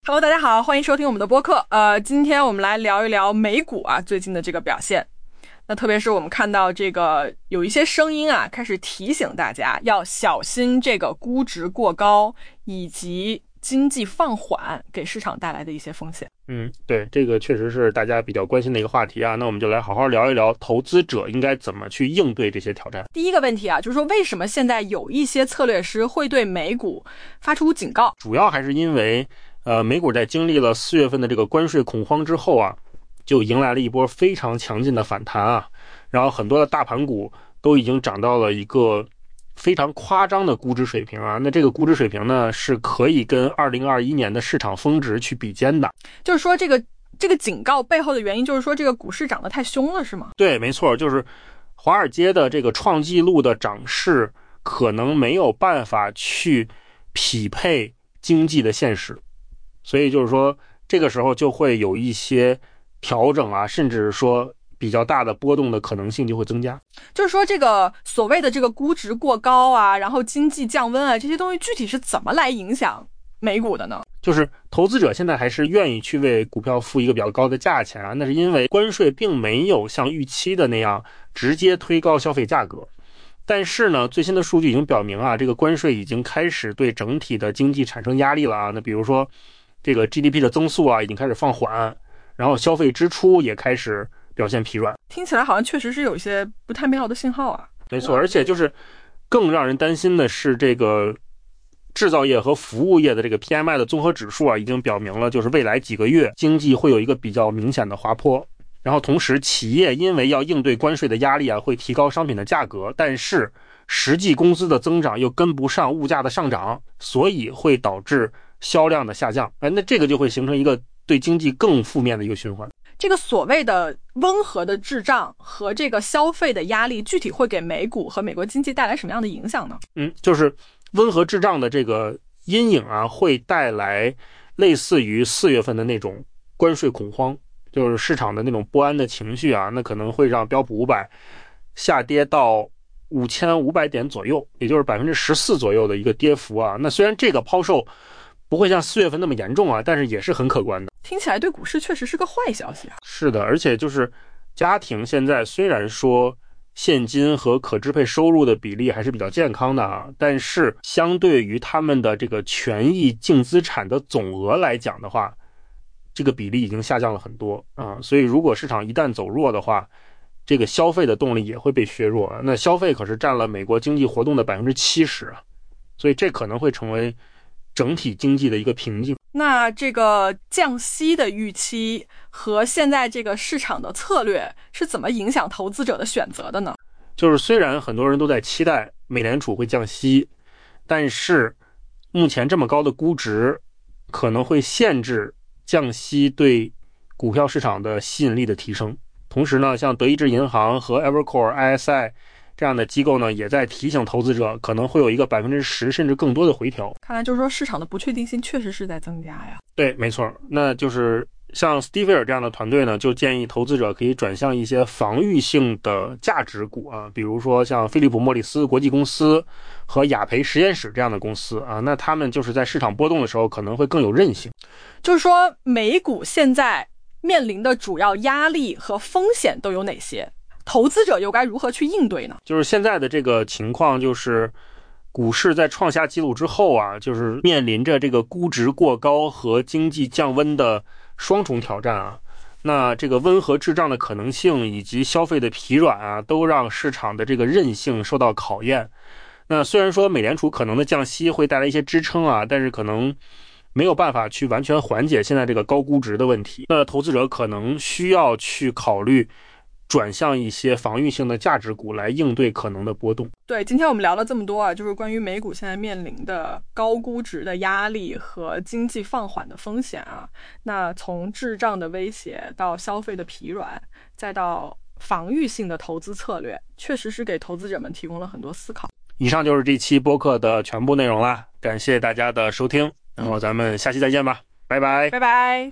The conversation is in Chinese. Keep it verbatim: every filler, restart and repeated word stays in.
Hello， 大家好，欢迎收听我们的播客。呃，今天我们来聊一聊美股啊最近的这个表现。那特别是我们看到这个有一些声音啊，开始提醒大家要小心这个估值过高以及经济放缓给市场带来的一些风险。 嗯，对，这个确实是大家比较关心的一个话题啊。那我们就来好好聊一聊投资者应该怎么去应对这些挑战。 第一个问题啊，就是说为什么现在有一些策略师会对美股发出警告？ 主要还是因为呃，美股在经历了四月份的这个关税恐慌之后啊，就迎来了一波非常强劲的反弹啊，然后很多的大盘股都已经涨到了一个非常夸张的估值水平啊。那这个估值水平呢，是可以跟二零二一年的市场峰值去比肩的。 就是说这个这个警告背后的原因就是说这个股市涨得太凶了是吗？ 对，没错，就是华尔街的这个创纪录的涨势可能没有办法去匹配经济的现实，所以就是说这个时候就会有一些调整啊，甚至说比较大的波动的可能性就会增加。 就是说这个所谓的这个估值过高啊，然后经济降温啊，这些东西具体是怎么来影响美股的呢？ 就是投资者现在还是愿意去为股票付一个比较高的价钱啊，那是因为关税并没有像预期的那样直接推高消费价格。但是呢，最新的数据已经表明啊，这个关税已经开始对整体的经济产生压力了啊。那比如说这个 G D P 的增速啊已经开始放缓，然后消费支出也开始表现疲软。 听起来好像确实是有一些不太妙的信号啊。 没错，而且就是更让人担心的是这个制造业和服务业的这个 P M I 的综合指数啊，已经表明了就是未来几个月经济会有一个比较明显的滑坡。然后同时企业因为要应对关税的压力啊，会提高商品的价格，但是实际工资的增长又跟不上物价的上涨，所以会导致销量的下降。哎，那这个就会形成一个对经济更负面的一个循环。 这个所谓的温和的滞胀和这个消费的压力，具体会给美股和美国经济带来什么样的影响呢？ 嗯，就是温和滞胀的这个阴影啊，会带来类似于四月份的那种关税恐慌，就是市场的那种不安的情绪啊，那可能会让标普五百下跌到五千五百点左右，也就是 百分之十四 左右的一个跌幅啊。那虽然这个抛售不会像四月份那么严重啊，但是也是很可观的。 听起来对股市确实是个坏消息啊。 是的，而且就是家庭现在虽然说现金和可支配收入的比例还是比较健康的啊，但是相对于他们的这个权益净资产的总额来讲的话，这个比例已经下降了很多啊。所以如果市场一旦走弱的话，这个消费的动力也会被削弱。那消费可是占了美国经济活动的 百分之七十 啊，所以这可能会成为整体经济的一个瓶颈。 那这个降息的预期和现在这个市场的策略是怎么影响投资者的选择的呢？ 就是虽然很多人都在期待美联储会降息，但是目前这么高的估值可能会限制降息对股票市场的吸引力的提升。同时呢，像德意志银行和 Evercore I S I 这样的机构呢，也在提醒投资者可能会有一个 百分之十 甚至更多的回调。 看来就是说市场的不确定性确实是在增加呀。 对，没错。那就是像斯蒂菲尔这样的团队呢，就建议投资者可以转向一些防御性的价值股啊，比如说像菲利普莫里斯国际公司和雅培实验室这样的公司啊，那他们就是在市场波动的时候可能会更有韧性。 就是说美股现在面临的主要压力和风险都有哪些？投资者又该如何去应对呢？ 就是现在的这个情况，就是股市在创下纪录之后啊，就是面临着这个估值过高和经济降温的双重挑战啊。那这个温和滞胀的可能性以及消费的疲软啊，都让市场的这个韧性受到考验。那虽然说美联储可能的降息会带来一些支撑啊，但是可能没有办法去完全缓解现在这个高估值的问题。那投资者可能需要去考虑转向一些防御性的价值股来应对可能的波动。 对，今天我们聊了这么多啊，就是关于美股现在面临的高估值的压力和经济放缓的风险啊。那从滞胀的威胁到消费的疲软，再到防御性的投资策略，确实是给投资者们提供了很多思考。 以上就是这期播客的全部内容啦，感谢大家的收听，然后咱们下期再见吧，拜拜， 拜拜。